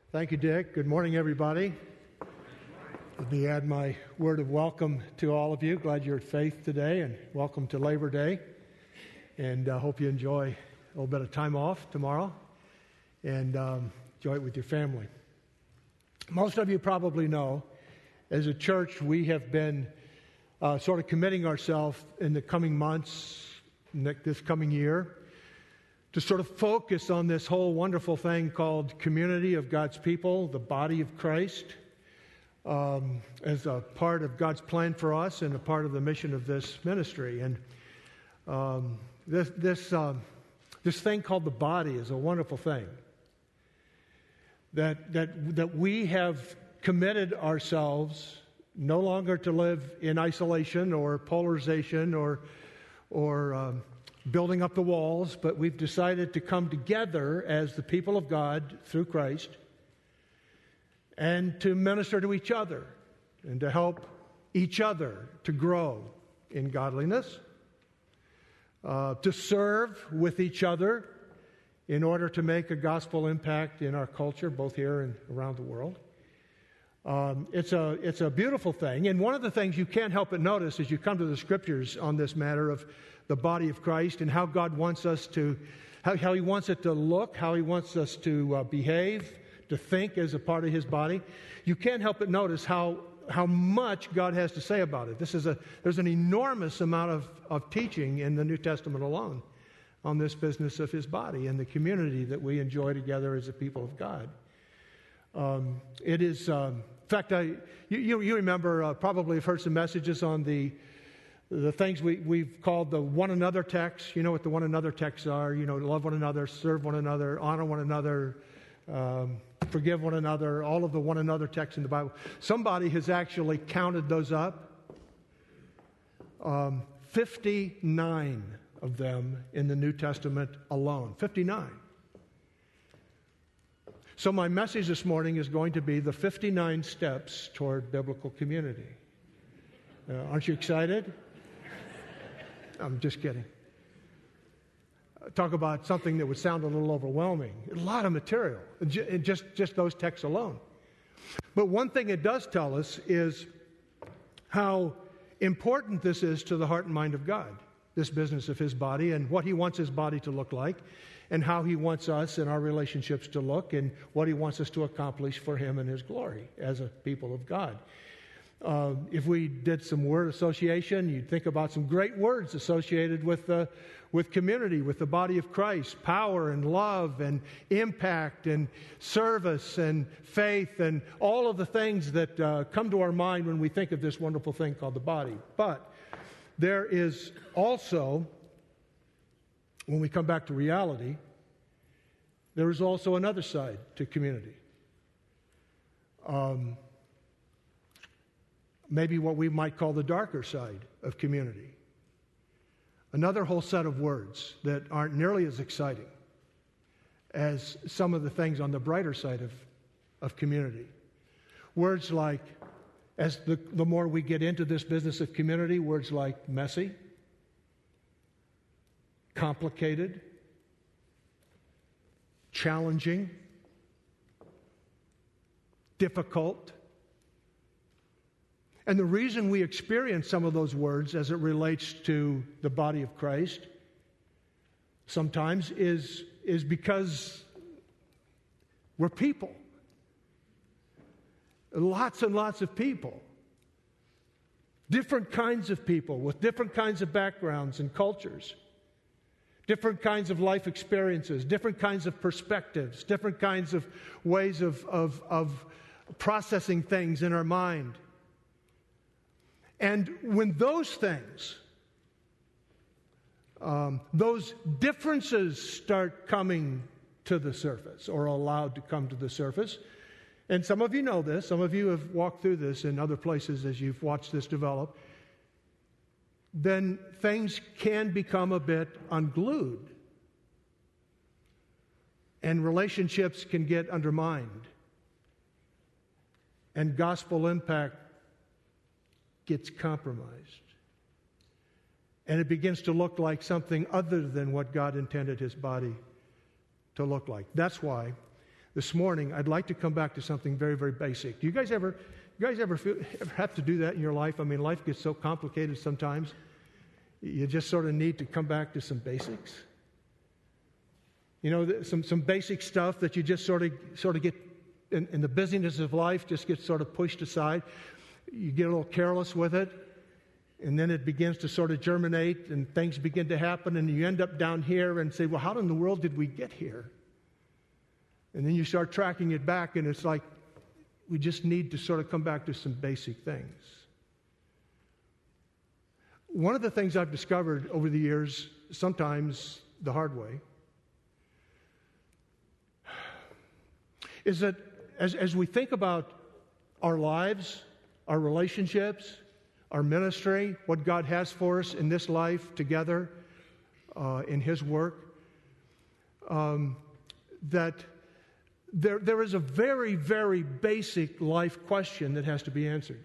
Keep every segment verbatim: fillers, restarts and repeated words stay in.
Thank you, Dick. Good morning, everybody. Let me add my word of welcome to all of you. Glad you're at Faith today, and welcome to Labor Day. And I uh, hope you enjoy a little bit of time off tomorrow and um, enjoy it with your family. Most of you probably know, as a church, we have been uh, sort of committing ourselves in the coming months, this coming year, to sort of focus on this whole wonderful thing called community of God's people, the body of Christ, um, as a part of God's plan for us and a part of the mission of this ministry. And um, this this um, this thing called the body is a wonderful thing. That that that we have committed ourselves no longer to live in isolation or polarization or or um, building up the walls, but we've decided to come together as the people of God through Christ and to minister to each other and to help each other to grow in godliness, uh, to serve with each other in order to make a gospel impact in our culture, both here and around the world. Um, it's a it's a beautiful thing, and one of the things you can't help but notice as you come to the Scriptures on this matter of the body of Christ and how God wants us to, how, how He wants it to look, how He wants us to uh, behave, to think as a part of His body, you can't help but notice how how much God has to say about it. This is a there's an enormous amount of, of teaching in the New Testament alone on this business of His body and the community that we enjoy together as a people of God. Um, it is, um, in fact, I, you, you, you remember, uh, probably have heard some messages on the the things we, we've called the one another texts. You know what the one another texts are. You know, love one another, serve one another, honor one another, um, forgive one another, all of the one another texts in the Bible. Somebody has actually counted those up. Um, fifty-nine of them in the New Testament alone. fifty-nine. So my message this morning is going to be the fifty-nine steps toward biblical community. Uh, aren't you excited? I'm just kidding. Uh, talk about something that would sound a little overwhelming. A lot of material, just, just those texts alone. But one thing it does tell us is how important this is to the heart and mind of God, this business of His body and what He wants His body to look like, and how He wants us and our relationships to look, and what He wants us to accomplish for Him and His glory as a people of God. Uh, if we did some word association, you'd think about some great words associated with uh, with community, with the body of Christ: power and love and impact and service and faith and all of the things that uh, come to our mind when we think of this wonderful thing called the body. But there is also, when we come back to reality, there is also another side to community. Um, maybe what we might call the darker side of community. Another whole set of words that aren't nearly as exciting as some of the things on the brighter side of, of community. Words like, as the, the more we get into this business of community, words like messy, complicated, challenging, difficult. And the reason we experience some of those words as it relates to the body of Christ sometimes is, is because we're people. Lots and lots of people. Different kinds of people with different kinds of backgrounds and cultures. Different kinds of life experiences, different kinds of perspectives, different kinds of ways of, of, of processing things in our mind. And when those things, um, those differences start coming to the surface or allowed to come to the surface, and some of you know this, some of you have walked through this in other places as you've watched this develop, then things can become a bit unglued. And relationships can get undermined. And gospel impact gets compromised. And it begins to look like something other than what God intended His body to look like. That's why this morning, I'd like to come back to something very, very basic. Do you guys ever, you guys ever, feel, ever have to do that in your life? I mean, life gets so complicated sometimes. You just sort of need to come back to some basics. You know, some, some basic stuff that you just sort of sort of get in, in the busyness of life just gets sort of pushed aside. You get a little careless with it, and then it begins to sort of germinate, and things begin to happen, and you end up down here and say, well, how in the world did we get here? And then you start tracking it back, and it's like we just need to sort of come back to some basic things. One of the things I've discovered over the years, sometimes the hard way, is that as, as we think about our lives, our relationships, our ministry, what God has for us in this life together, uh, in His work, um, that there, there is a very, very basic life question that has to be answered.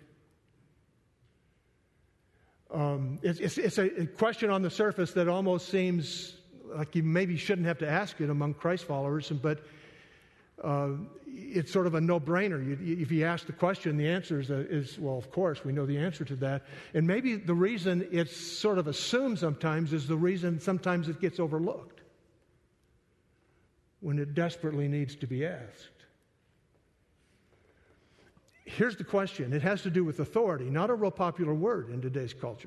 Um, it's, it's, it's a question on the surface that almost seems like you maybe shouldn't have to ask it among Christ followers, but uh, it's sort of a no-brainer. You, if you ask the question, the answer is, is, well, of course, we know the answer to that. And maybe the reason it's sort of assumed sometimes is the reason sometimes it gets overlooked when it desperately needs to be asked. Here's the question. It has to do with authority, not a real popular word in today's culture.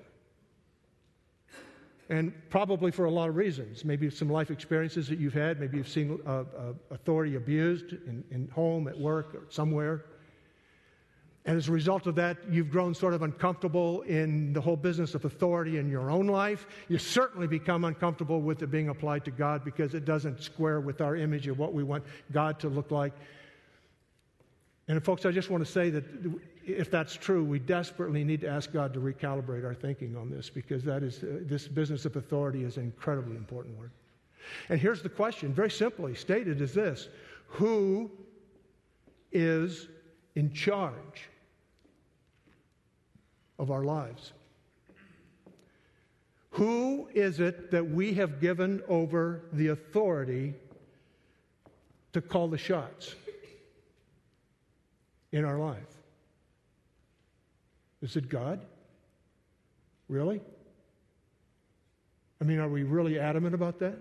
And probably for a lot of reasons. Maybe some life experiences that you've had. Maybe you've seen uh, uh, authority abused in, in home, at work, or somewhere. And as a result of that, you've grown sort of uncomfortable in the whole business of authority in your own life. You certainly become uncomfortable with it being applied to God because it doesn't square with our image of what we want God to look like. And folks, I just want to say that if that's true, we desperately need to ask God to recalibrate our thinking on this, because that is uh, this business of authority is an incredibly important word. And here's the question, very simply stated, is this: who is in charge of our lives? Who is it that we have given over the authority to call the shots in our life? Is it God? Really? I mean, are we really adamant about that?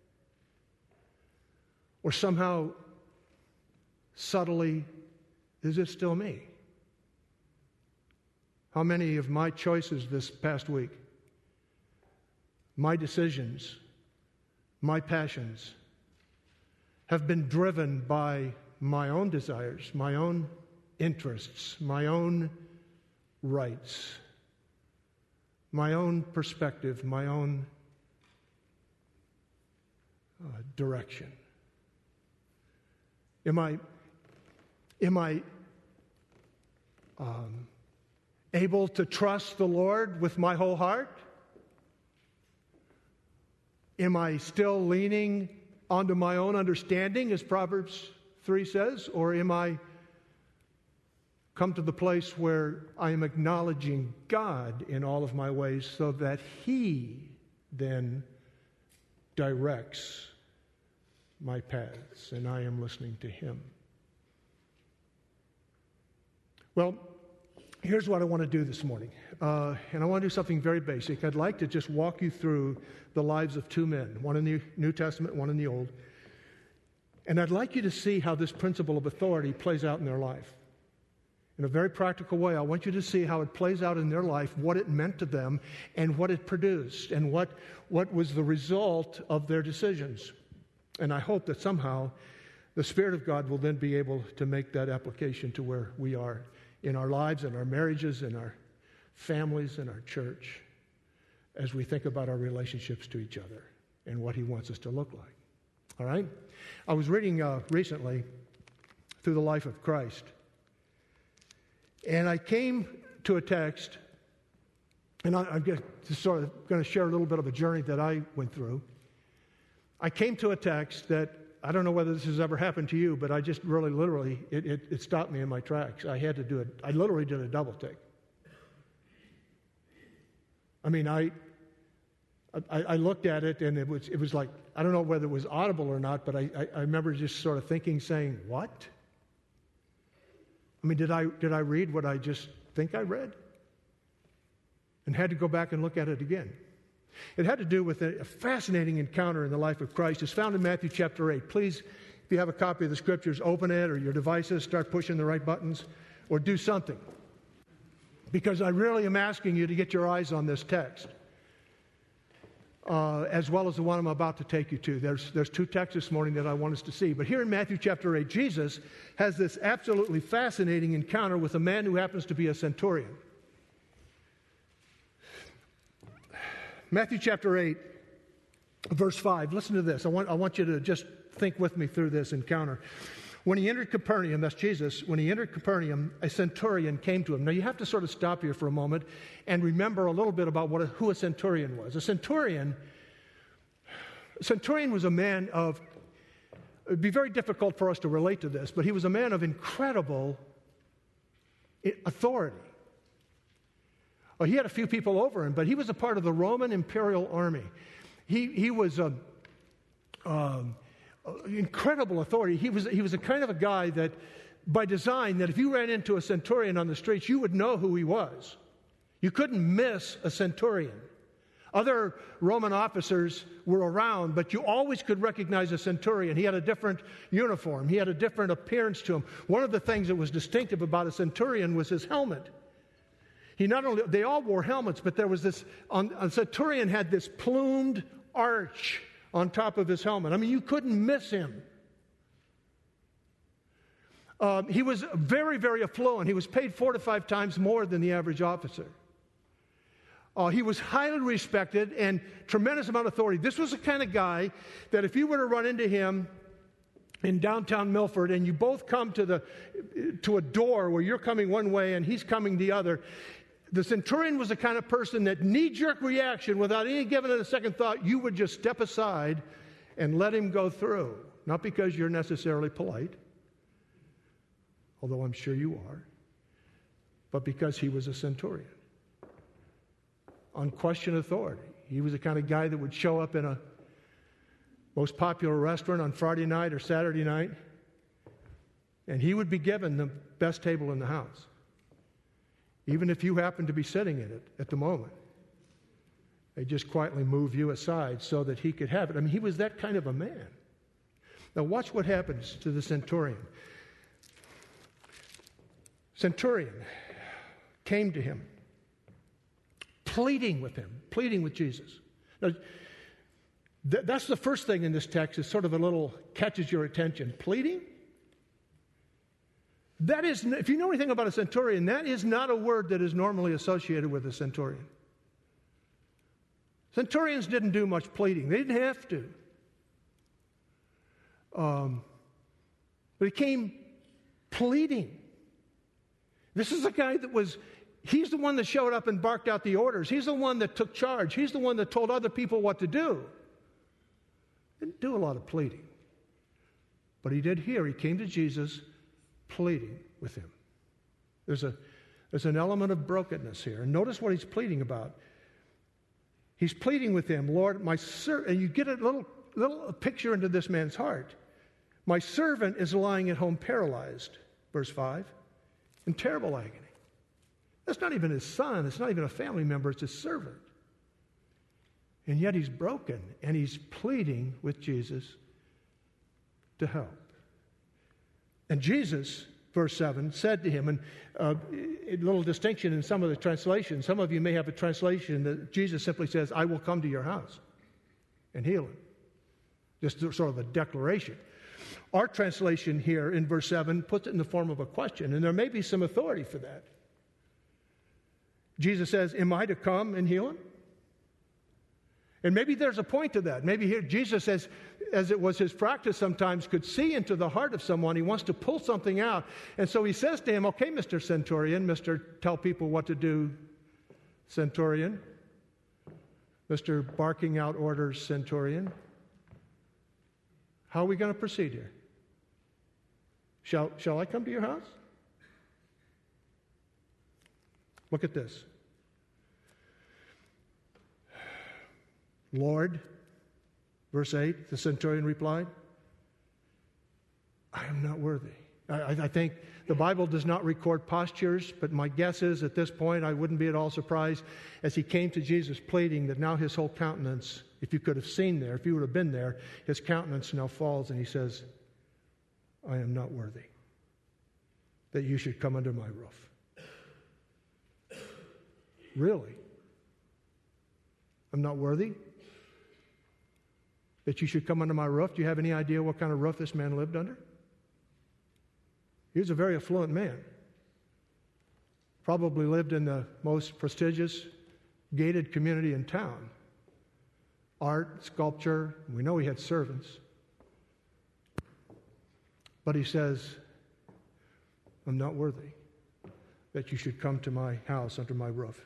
Or somehow, subtly, is it still me? How many of my choices this past week, my decisions, my passions, have been driven by my own desires, my own interests, my own rights, my own perspective, my own uh, direction? Am I, am I um, able to trust the Lord with my whole heart? Am I still leaning onto my own understanding, as Proverbs three says, or am I come to the place where I am acknowledging God in all of my ways so that He then directs my paths and I am listening to Him? Well, here's what I want to do this morning. Uh, and I want to do something very basic. I'd like to just walk you through the lives of two men, one in the New Testament, one in the Old. And I'd like you to see how this principle of authority plays out in their life. In a very practical way, I want you to see how it plays out in their life, what it meant to them, and what it produced, and what, what was the result of their decisions. And I hope that somehow the Spirit of God will then be able to make that application to where we are in our lives, in our marriages, in our families, in our church, as we think about our relationships to each other and what He wants us to look like. All right? I was reading uh, recently through the life of Christ, and I came to a text, and I, I'm just sort of going to share a little bit of a journey that I went through. I came to a text that, I don't know whether this has ever happened to you, but I just really literally, it, it, it stopped me in my tracks. I had to do it. I literally did a double take. I mean, I, I, I looked at it, and it was it was like, I don't know whether it was audible or not, but I, I, I remember just sort of thinking, saying, what? I mean, did I did I read what I just think I read? And had to go back and look at it again. It had to do with a fascinating encounter in the life of Christ. It's found in Matthew chapter eight. Please, if you have a copy of the Scriptures, open it, or your devices, start pushing the right buttons, or do something. Because I really am asking you to get your eyes on this text, uh, as well as the one I'm about to take you to. There's, there's two texts this morning that I want us to see. But here in Matthew chapter eight, Jesus has this absolutely fascinating encounter with a man who happens to be a centurion. Matthew chapter eight, verse five. Listen to this. I want, I want you to just think with me through this encounter. When he entered Capernaum, that's Jesus, when he entered Capernaum, a centurion came to him. Now you have to sort of stop here for a moment and remember a little bit about what a, who a centurion was. A centurion, a centurion was a man of, it would be very difficult for us to relate to this, but he was a man of incredible authority. Well, he had a few people over him, but he was a part of the Roman imperial army. He he was a, um, incredible authority. He was he was a kind of a guy that, by design, that if you ran into a centurion on the streets, you would know who he was. You couldn't miss a centurion. Other Roman officers were around, but you always could recognize a centurion. He had a different uniform. He had a different appearance to him. One of the things that was distinctive about a centurion was his helmet. He not only, they all wore helmets, but there was this, on, a centurion had this plumed arch on top of his helmet. I mean, you couldn't miss him. Um, he was very, very affluent. He was paid four to five times more than the average officer. Uh, he was highly respected and tremendous amount of authority. This was the kind of guy that if you were to run into him in downtown Milford and you both come to the to a door where you're coming one way and he's coming the other, the centurion was the kind of person that knee-jerk reaction, without any giving it a second thought, you would just step aside and let him go through. Not because you're necessarily polite, although I'm sure you are, but because he was a centurion. Unquestioned authority. He was the kind of guy that would show up in a most popular restaurant on Friday night or Saturday night, and he would be given the best table in the house, even if you happen to be sitting in it at the moment. They just quietly move you aside so that he could have it. I mean, he was that kind of a man. Now watch what happens to the centurion. Centurion came to him, pleading with him, pleading with Jesus. Now, th- that's the first thing in this text, is sort of a little catches your attention. Pleading? That is, if you know anything about a centurion, that is not a word that is normally associated with a centurion. Centurions didn't do much pleading. They didn't have to. Um, but he came pleading. This is a guy that was, he's the one that showed up and barked out the orders. He's the one that took charge. He's the one that told other people what to do. Didn't do a lot of pleading. But he did here. He came to Jesus pleading with him. There's a there's an element of brokenness here. And notice what he's pleading about. He's pleading with him, Lord, my servant, and you get a little little picture into this man's heart. My servant is lying at home paralyzed, verse five, in terrible agony. That's not even his son. It's not even a family member. It's his servant. And yet he's broken, and he's pleading with Jesus to help. And Jesus, verse seven, said to him, and uh, a little distinction in some of the translations. Some of you may have a translation that Jesus simply says, I will come to your house and heal him. Just sort of a declaration. Our translation here in verse seven puts it in the form of a question, and there may be some authority for that. Jesus says, am I to come and heal him? And maybe there's a point to that. Maybe here Jesus, says, as it was his practice sometimes, could see into the heart of someone. He wants to pull something out. And so he says to him, okay, Mister Centurion, Mister Tell people what to do, Centurion, Mister Barking out orders, Centurion, how are we going to proceed here? Shall, shall I come to your house? Look at this. Lord, verse eight, the centurion replied, I am not worthy. I, I think the Bible does not record postures, but my guess is at this point I wouldn't be at all surprised as he came to Jesus pleading that now his whole countenance, if you could have seen there, if you would have been there, his countenance now falls and he says, I am not worthy that you should come under my roof. Really? I'm not worthy that you should come under my roof? Do you have any idea what kind of roof this man lived under? He was a very affluent man. Probably lived in the most prestigious gated community in town. Art, sculpture, we know he had servants. But he says, I'm not worthy that you should come to my house under my roof.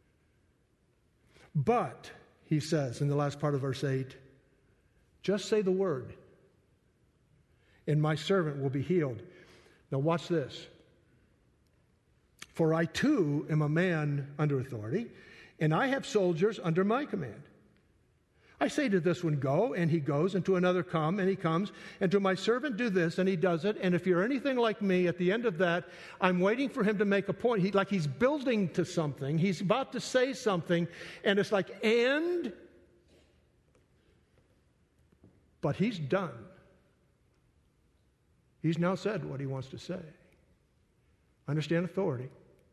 But, he says in the last part of verse eight, just say the word, and my servant will be healed. Now watch this. For I too am a man under authority, and I have soldiers under my command. I say to this one, go, and he goes, and to another, come, and he comes, and to my servant, do this, and he does it. And if you're anything like me, at the end of that, I'm waiting for him to make a point. He, like he's building to something. He's about to say something, and it's like, and, but he's done. He's now said what he wants to say. I understand authority.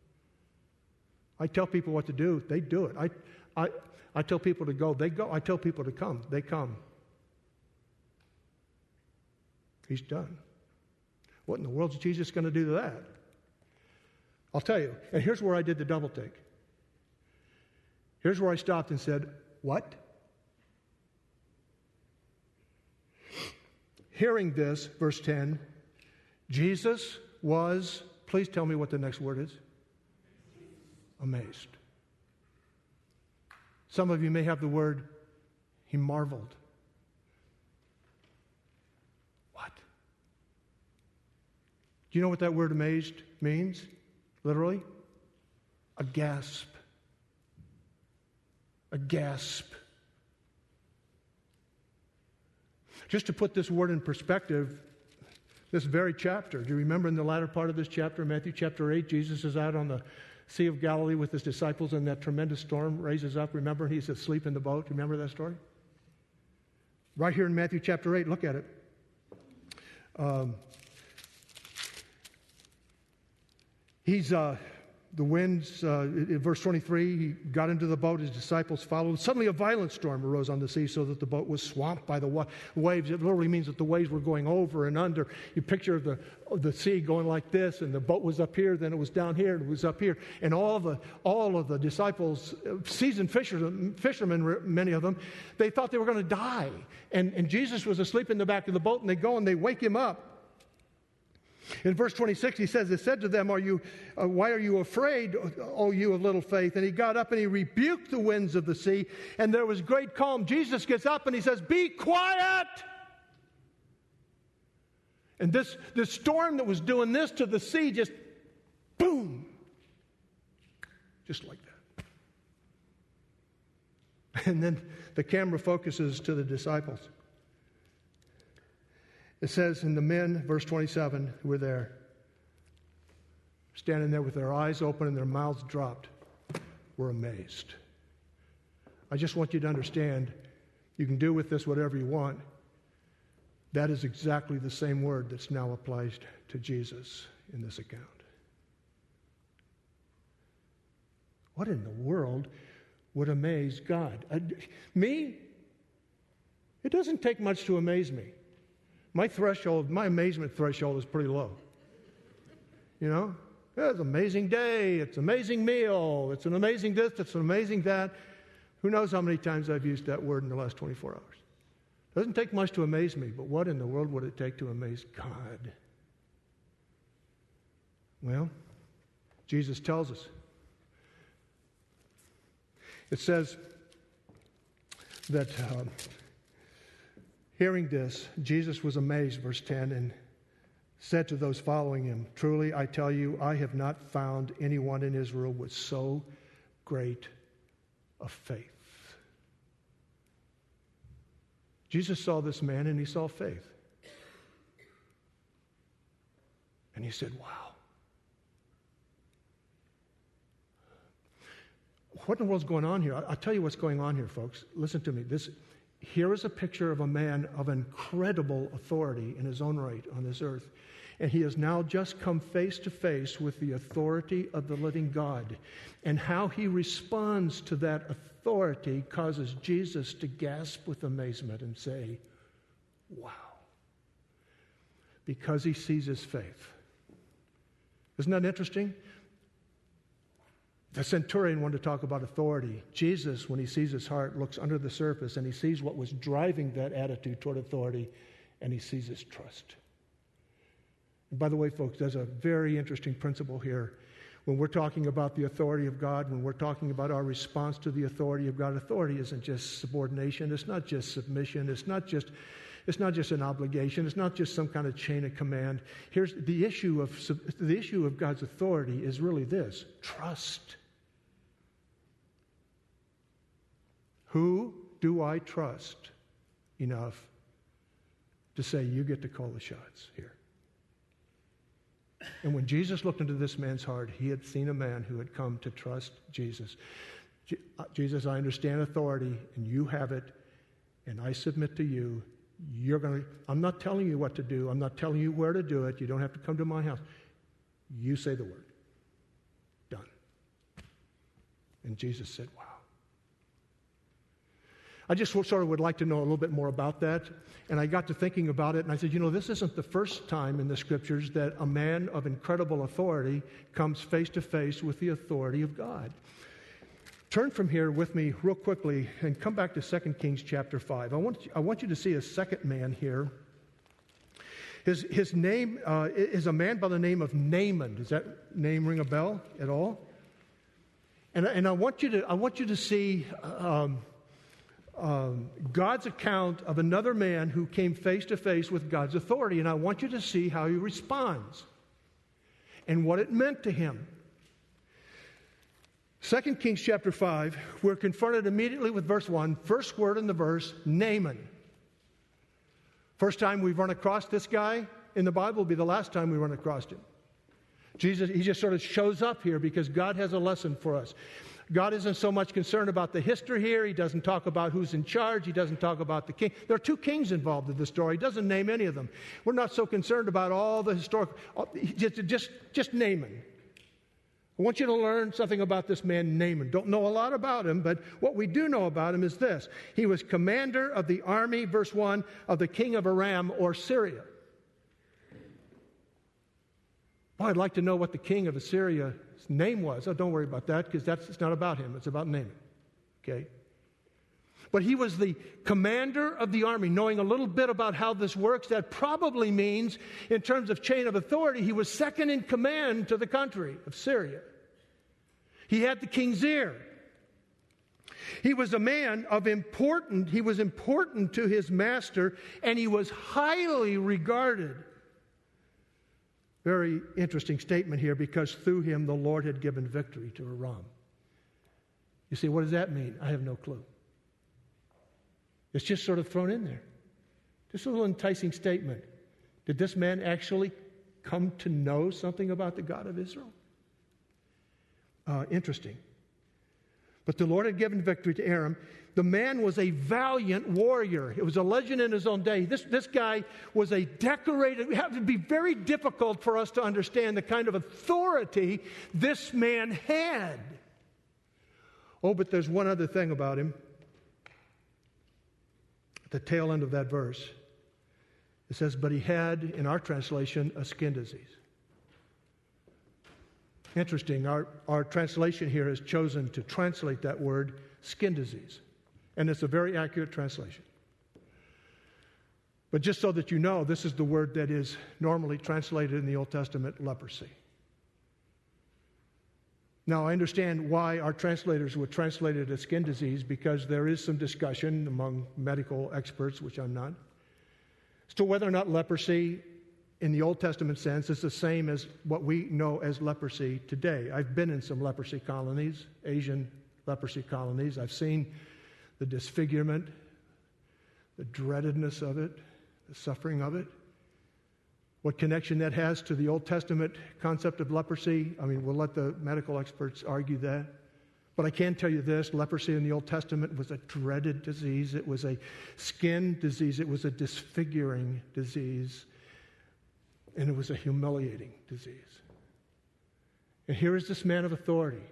I tell people what to do, they do it. I, I, I tell people to go, they go. I tell people to come, they come. He's done. What in the world is Jesus going to do to that? I'll tell you. And here's where I did the double take. Here's where I stopped and said, what? Hearing this, verse ten, Jesus was, please tell me what the next word is. Amazed. Some of you may have the word, he marveled. What? Do you know what that word amazed means? Literally? A gasp. A gasp. Just to put this word in perspective, this very chapter, do you remember in the latter part of this chapter, Matthew chapter eight, Jesus is out on the Sea of Galilee with his disciples and that tremendous storm raises up. Remember, he's asleep in the boat. Remember that story? Right here in Matthew chapter eight, look at it. Um, he's, uh, the winds, uh, in verse twenty-three, he got into the boat, his disciples followed. Suddenly a violent storm arose on the sea so that the boat was swamped by the wa- waves. It literally means that the waves were going over and under. You picture the, the sea going like this, and the boat was up here, then it was down here, and it was up here. And all of the, all of the disciples, seasoned fishermen, fishermen, many of them, they thought they were going to die. And, and Jesus was asleep in the back of the boat, and they go and they wake him up. In verse twenty-six, he says, "They said to them, are you, uh, why are you afraid, O you of little faith?" And he got up and he rebuked the winds of the sea, and there was great calm. Jesus gets up and he says, "Be quiet!" And this, this storm that was doing this to the sea just, boom, just like that. And then the camera focuses to the disciples. It says, and the men, verse twenty-seven, who were there, standing there with their eyes open and their mouths dropped, were amazed. I just want you to understand, you can do with this whatever you want. That is exactly the same word that's now applied to Jesus in this account. What in the world would amaze God? Uh, me? It doesn't take much to amaze me. My threshold, my amazement threshold is pretty low. You know? It's an amazing day. It's an amazing meal. It's an amazing this. It's an amazing that. Who knows how many times I've used that word in the last twenty-four hours. Doesn't take much to amaze me, but what in the world would it take to amaze God? Well, Jesus tells us. It says that... Uh, Hearing this, Jesus was amazed, verse ten, and said to those following him, "Truly, I tell you, I have not found anyone in Israel with so great a faith." Jesus saw this man and he saw faith. And he said, wow. What in the world's going on here? I'll tell you what's going on here, folks. Listen to me. This, here is a picture of a man of incredible authority in his own right on this earth. And he has now just come face to face with the authority of the living God. And how he responds to that authority causes Jesus to gasp with amazement and say, wow. Because he sees his faith. Isn't that interesting? The centurion wanted to talk about authority. Jesus, when he sees his heart, looks under the surface and he sees what was driving that attitude toward authority, and he sees his trust. And by the way, folks, there's a very interesting principle here. When we're talking about the authority of God, when we're talking about our response to the authority of God, authority isn't just subordination. It's not just submission. It's not just, it's not just an obligation. It's not just some kind of chain of command. Here's the issue of the issue of God's authority is really this: trust. Who do I trust enough to say, you get to call the shots here? And when Jesus looked into this man's heart, he had seen a man who had come to trust Jesus. Jesus, I understand authority, and you have it, and I submit to you. You're going to, I'm not telling you what to do. I'm not telling you where to do it. You don't have to come to my house. You say the word. Done. And Jesus said, wow. I just sort of would like to know a little bit more about that. And I got to thinking about it, and I said, you know, this isn't the first time in the Scriptures that a man of incredible authority comes face to face with the authority of God. Turn from here with me real quickly and come back to Second Kings chapter five. I want you, I want you to see a second man here. His, his name uh, is a man by the name of Naaman. Does that name ring a bell at all? And, and I want you to I want you to see um, um, God's account of another man who came face to face with God's authority, and I want you to see how he responds and what it meant to him. Second Kings chapter five, we're confronted immediately with verse one. First word in the verse, Naaman. First time we've run across this guy in the Bible will be the last time we run across him. Jesus, he just sort of shows up here because God has a lesson for us. God isn't so much concerned about the history here. He doesn't talk about who's in charge. He doesn't talk about the king. There are two kings involved in this story. He doesn't name any of them. We're not so concerned about all the historical, just, just, just Naaman. I want you to learn something about this man Naaman. Don't know a lot about him, but what we do know about him is this. He was commander of the army, verse one, of the king of Aram or Syria. Well, I'd like to know what the king of Assyria's name was. Oh, don't worry about that, because that's it's not about him. It's about Naaman. Okay? But he was the commander of the army. Knowing a little bit about how this works, that probably means, in terms of chain of authority, he was second in command to the country of Syria. He had the king's ear. He was a man of important, he was important to his master, and he was highly regarded. Very interesting statement here, because through him the Lord had given victory to Aram. You see, what does that mean? I have no clue. It's just sort of thrown in there. Just a little enticing statement. Did this man actually come to know something about the God of Israel? Uh, interesting. But the Lord had given victory to Aram. The man was a valiant warrior. It was a legend in his own day. This, this guy was a decorated... It would be very difficult for us to understand the kind of authority this man had. Oh, but there's one other thing about him. At the tail end of that verse, it says, but he had, in our translation, a skin disease. Interesting. Our, our translation here has chosen to translate that word skin disease. And it's a very accurate translation. But just so that you know, this is the word that is normally translated in the Old Testament, leprosy. Now, I understand why our translators would translate it as skin disease, because there is some discussion among medical experts, which I'm not, as to whether or not leprosy in the Old Testament sense is the same as what we know as leprosy today. I've been in some leprosy colonies, Asian leprosy colonies. I've seen the disfigurement, the dreadedness of it, the suffering of it. What connection that has to the Old Testament concept of leprosy, I mean, we'll let the medical experts argue that. But I can tell you this, leprosy in the Old Testament was a dreaded disease. It was a skin disease. It was a disfiguring disease. And it was a humiliating disease. And here is this man of authority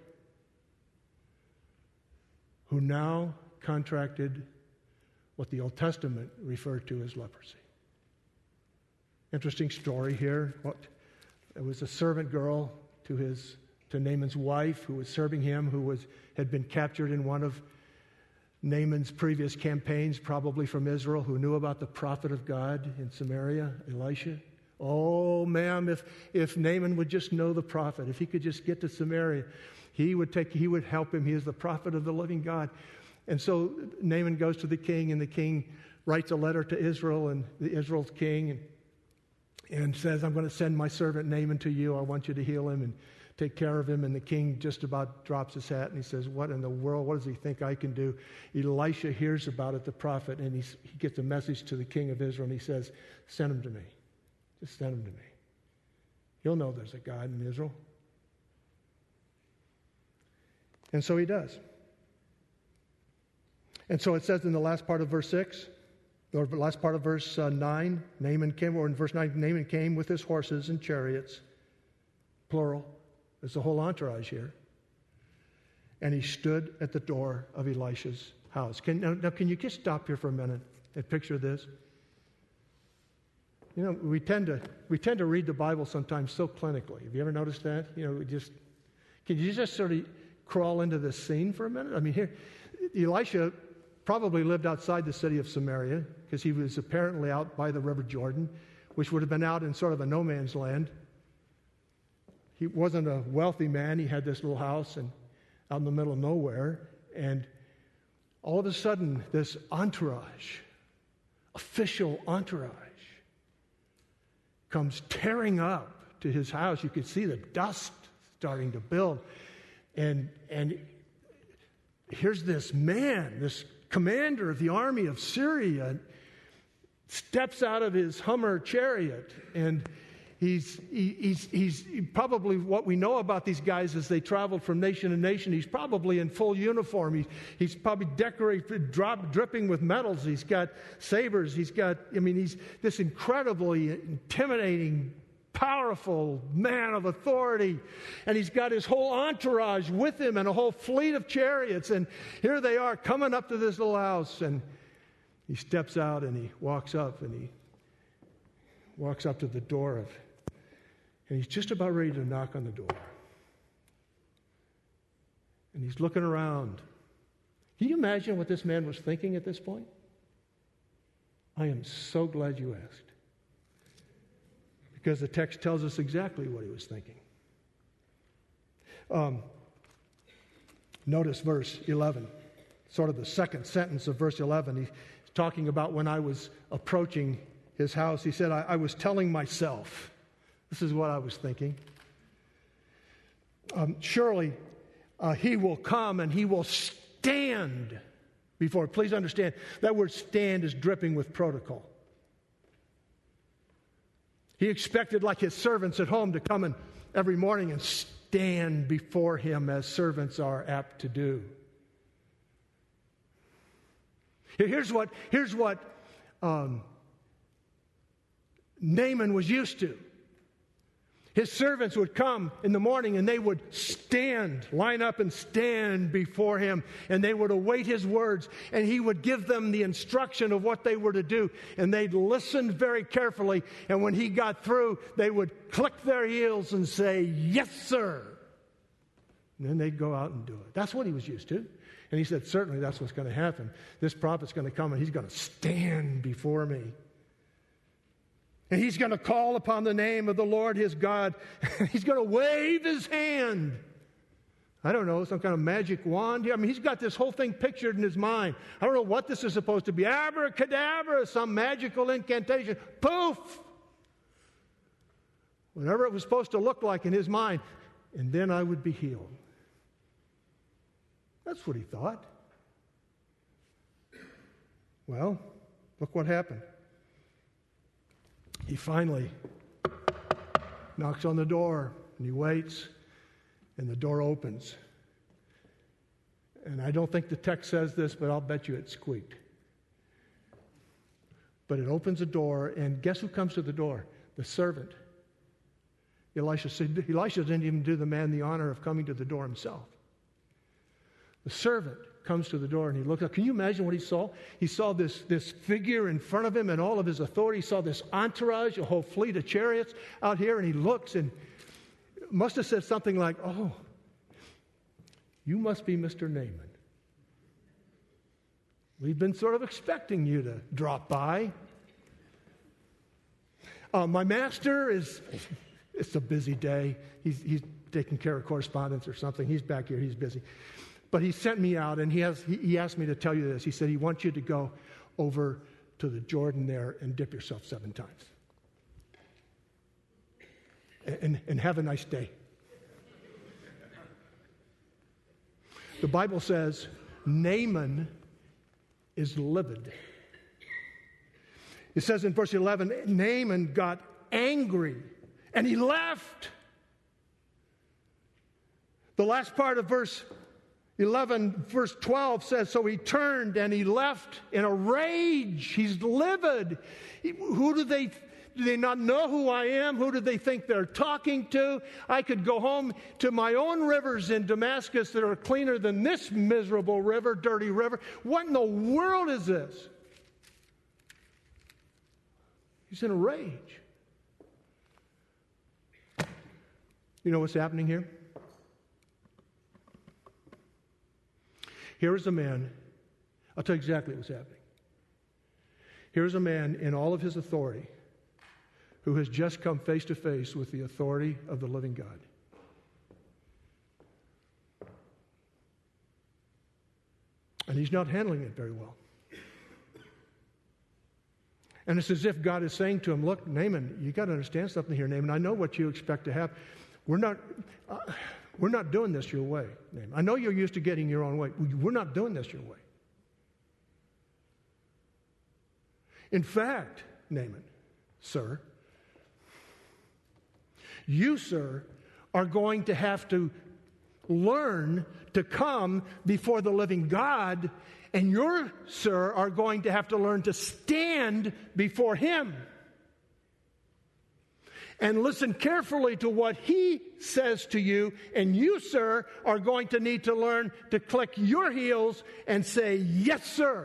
who now contracted what the Old Testament referred to as leprosy. Interesting story here. What, it was a servant girl to his to Naaman's wife who was serving him, who was had been captured in one of Naaman's previous campaigns, probably from Israel, who knew about the prophet of God in Samaria, Elisha. Oh, ma'am, if if Naaman would just know the prophet, if he could just get to Samaria, he would take he would help him. He is the prophet of the living God. And so Naaman goes to the king, and the king writes a letter to Israel and the Israel's king, and, and says, I'm going to send my servant Naaman to you. I want you to heal him and take care of him. And the king just about drops his hat, and he says, what in the world? What does he think I can do? Elisha hears about it, the prophet, and he's, he gets a message to the king of Israel, and he says, send him to me. Just send him to me. He'll know there's a God in Israel. And so he does. And so it says in the last part of verse six, or the last part of verse uh, nine, Naaman came, or in verse nine, Naaman came with his horses and chariots, plural. There's a whole entourage here. And he stood at the door of Elisha's house. Can, now, now, can you just stop here for a minute and picture this? You know, we tend to we tend to read the Bible sometimes so clinically. Have you ever noticed that? You know, we just can you just sort of crawl into this scene for a minute? I mean, here, Elisha probably lived outside the city of Samaria because he was apparently out by the River Jordan, which would have been out in sort of a no man's land. He wasn't a wealthy man. He had this little house and out in the middle of nowhere, and all of a sudden, this entourage, official entourage, comes tearing up to his house. You could see the dust starting to build. And, and here's this man, this commander of the army of Syria, steps out of his Hummer chariot. And he's, he, he's, he's probably, what we know about these guys is they traveled from nation to nation. He's probably in full uniform. He, he's probably decorated, drop, dripping with medals. He's got sabers. He's got, I mean, he's this incredibly intimidating, powerful man of authority. And he's got his whole entourage with him and a whole fleet of chariots. And here they are coming up to this little house. And he steps out and he walks up and he walks up to the door of, and he's just about ready to knock on the door. And he's looking around. Can you imagine what this man was thinking at this point? I am so glad you asked. Because the text tells us exactly what he was thinking. Um, notice verse eleven, sort of the second sentence of verse eleven. He's talking about when I was approaching his house. He said, I, I was telling myself, this is what I was thinking. Um, surely uh, he will come and he will stand before. Please understand, that word stand is dripping with protocol. He expected, like his servants at home, to come in every morning and stand before him as servants are apt to do. Here's what, here's what um, Naaman was used to. His servants would come in the morning and they would stand, line up and stand before him, and they would await his words, and he would give them the instruction of what they were to do, and they'd listen very carefully, and when he got through, they would click their heels and say, yes, sir. And then they'd go out and do it. That's what he was used to. And he said, certainly that's what's going to happen. This prophet's going to come and he's going to stand before me. And he's going to call upon the name of the Lord his God. He's going to wave his hand. I don't know, some kind of magic wand here. I mean, he's got this whole thing pictured in his mind. I don't know what this is supposed to be. Abracadabra, some magical incantation. Poof! Whatever it was supposed to look like in his mind. And then I would be healed. That's what he thought. Well, look what happened. He finally knocks on the door, and he waits, and the door opens. And I don't think the text says this, but I'll bet you it squeaked. But it opens the door, and guess who comes to the door? The servant. Elisha said, Elisha didn't even do the man the honor of coming to the door himself. The servant comes to the door, and he looked up. Can you imagine what he saw? He saw this, this figure in front of him and all of his authority. He saw this entourage, a whole fleet of chariots out here, and he looks and must have said something like, oh, you must be Mister Naaman. We've been sort of expecting you to drop by. Uh, my master is, it's a busy day. He's, he's taking care of correspondence or something. He's back here. He's busy. But he sent me out, and he, has, he, he asked me to tell you this. He said he wants you to go over to the Jordan there and dip yourself seven times. And, and, and have a nice day. The Bible says Naaman is livid. It says in verse eleven, Naaman got angry and he left. The last part of verse eleven, verse twelve says, so he turned and he left in a rage. He's livid. He, who do they Do they not know who I am? Who do they think they're talking to? I could go home to my own rivers in Damascus that are cleaner than this miserable river, dirty river. What in the world is this? He's in a rage. You know what's happening here? Here is a man. I'll tell you exactly what's happening. Here is a man in all of his authority who has just come face to face with the authority of the living God. And he's not handling it very well. And it's as if God is saying to him, look, Naaman, you got to understand something here, Naaman. I know what you expect to have. We're not, uh, we're not doing this your way, Naaman. I know you're used to getting your own way. We're not doing this your way. In fact, Naaman, sir, you, sir, are going to have to learn to come before the living God, and you, sir, are going to have to learn to stand before Him. And listen carefully to what He says to you, and you, sir, are going to need to learn to click your heels and say, yes, sir.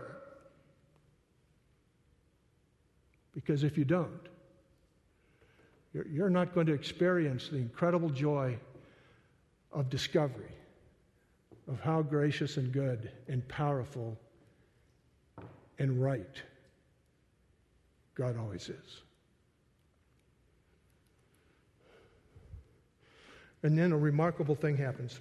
Because if you don't, you're, you're not going to experience the incredible joy of discovery of how gracious and good and powerful and right God always is. And then a remarkable thing happens.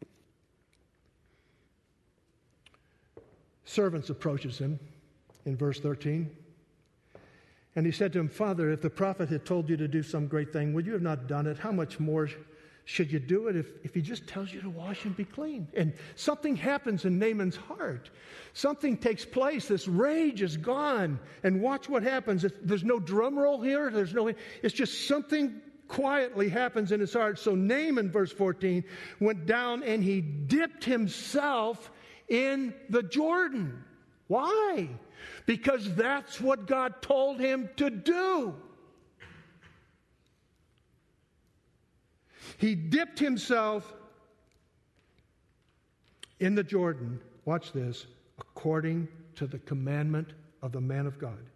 Servants approaches him in verse thirteen. And he said to him, Father, if the prophet had told you to do some great thing, would you have not done it? How much more should you do it if, if he just tells you to wash and be clean? And something happens in Naaman's heart. Something takes place. This rage is gone. And watch what happens. It's, there's no drum roll here. There's no. It's just something quietly happens in his heart. So Naaman, verse fourteen, went down and he dipped himself in the Jordan. Why? Because that's what God told him to do. He dipped himself in the Jordan, watch this, according to the commandment of the man of God.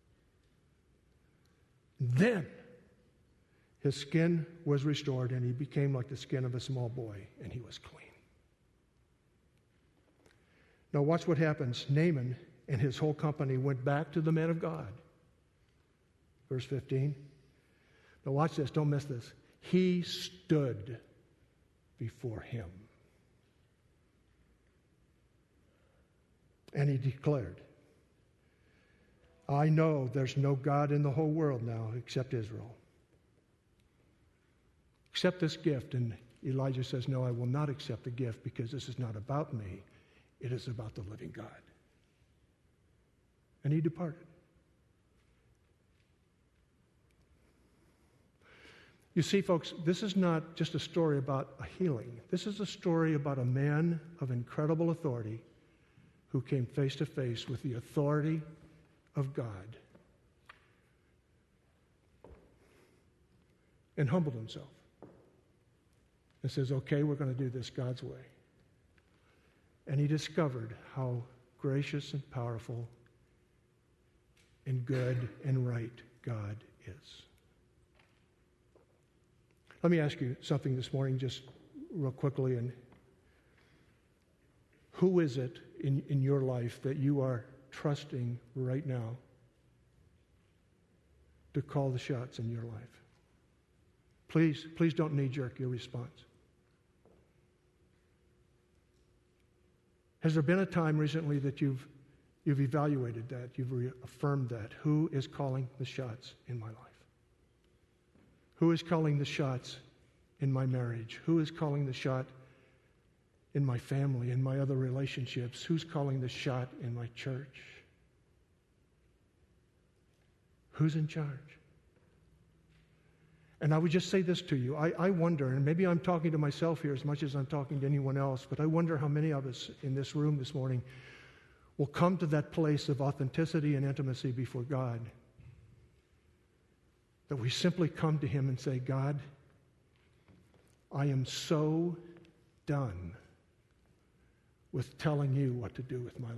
Then his skin was restored, and he became like the skin of a small boy, and he was clean. Now watch what happens. Naaman and his whole company went back to the man of God. Verse fifteen. Now watch this, don't miss this. He stood before him. And he declared, I know there's no God in the whole world now except Israel. Accept this gift. And Elijah says, no, I will not accept the gift because this is not about me. It is about the living God. And he departed. You see, folks, this is not just a story about a healing. This is a story about a man of incredible authority who came face to face with the authority of God and humbled himself and says, okay, we're going to do this God's way. And he discovered how gracious and powerful and good and right God is. Let me ask you something this morning just real quickly. And who is it in, in your life that you are trusting right now to call the shots in your life? Please, please don't knee-jerk your response. Has there been a time recently that you've you've evaluated that, you've reaffirmed that? Who is calling the shots in my life? Who is calling the shots in my marriage? Who is calling the shot in my family, in my other relationships? Who's calling the shot in my church? Who's in charge? And I would just say this to you. I, I wonder, and maybe I'm talking to myself here as much as I'm talking to anyone else, but I wonder how many of us in this room this morning will come to that place of authenticity and intimacy before God, that we simply come to Him and say, God, I am so done with telling you what to do with my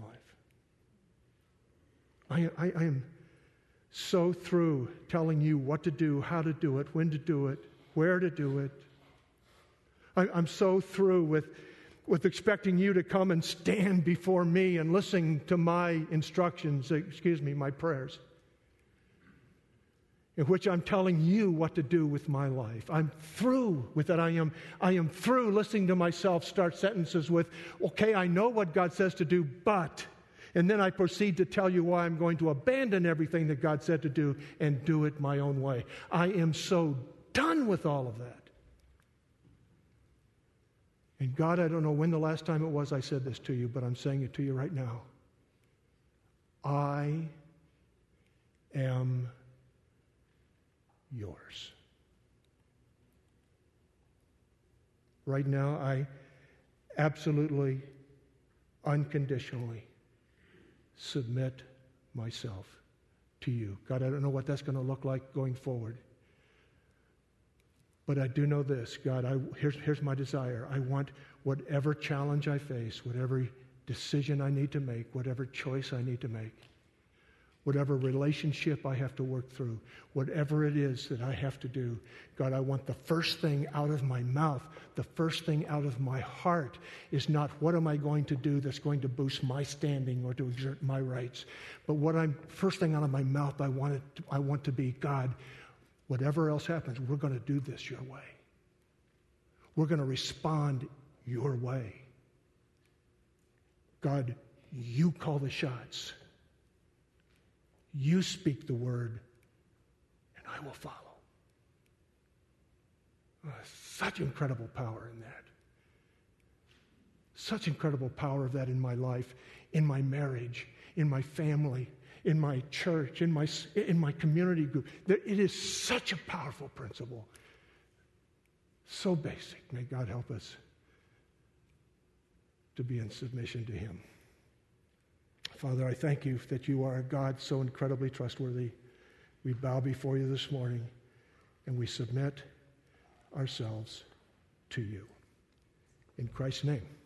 life. I, I, I am so through telling you what to do, how to do it, when to do it, where to do it. I, I'm so through with, with expecting you to come and stand before me and listen to my instructions, excuse me, my prayers, in which I'm telling you what to do with my life. I'm through with that. I am, I am through listening to myself start sentences with, okay, I know what God says to do, but... And then I proceed to tell you why I'm going to abandon everything that God said to do and do it my own way. I am so done with all of that. And God, I don't know when the last time it was I said this to you, but I'm saying it to you right now. I am yours. Right now, I absolutely, unconditionally submit myself to you. God, I don't know what that's going to look like going forward. But I do know this, God, I, here's, here's my desire. I want whatever challenge I face, whatever decision I need to make, whatever choice I need to make, whatever relationship I have to work through, whatever it is that I have to do, God, I want the first thing out of my mouth, the first thing out of my heart is not what am I going to do that's going to boost my standing or to exert my rights, but what I'm, first thing out of my mouth, I want it to, I want to be, God, whatever else happens, we're going to do this your way. We're going to respond your way. God, you call the shots. You speak the word, and I will follow. Oh, such incredible power in that. Such incredible power of that in my life, in my marriage, in my family, in my church, in my, in my community group. It is such a powerful principle. So basic. May God help us to be in submission to Him. Father, I thank you that you are a God so incredibly trustworthy. We bow before you this morning and we submit ourselves to you. In Christ's name.